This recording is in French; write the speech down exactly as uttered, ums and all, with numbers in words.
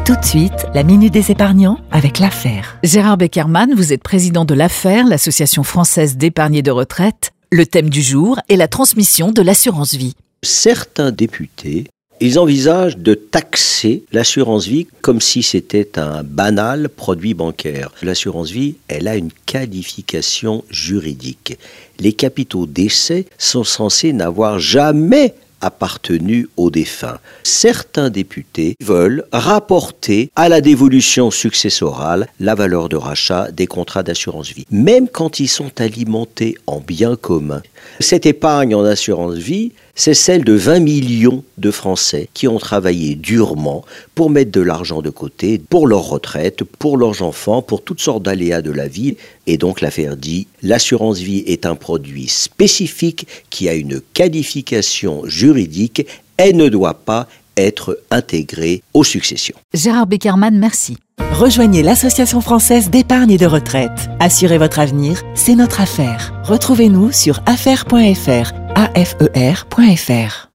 Tout de suite, la Minute des épargnants avec l'Affaire. Gérard Beckerman, vous êtes président de l'Affaire, l'association française d'épargnés de retraite. Le thème du jour est la transmission de l'assurance vie. Certains députés, ils envisagent de taxer l'assurance vie comme si c'était un banal produit bancaire. L'assurance vie, elle a une qualification juridique. Les capitaux décès sont censés n'avoir jamais appartenu aux défunts. Certains députés veulent rapporter à la dévolution successorale la valeur de rachat des contrats d'assurance vie, même quand ils sont alimentés en biens communs. Cette épargne en assurance vie, c'est celle de vingt millions de Français qui ont travaillé durement pour mettre de l'argent de côté pour leur retraite, pour leurs enfants, pour toutes sortes d'aléas de la vie. Et donc l'affaire dit, l'assurance vie est un produit spécifique qui a une qualification juridique. Elle ne doit pas être intégrée aux successions. Gérard Beckerman, merci. Rejoignez l'Association française d'épargne et de retraite. Assurez votre avenir, c'est notre affaire. Retrouvez-nous sur affaire point f r, A F E R point F R.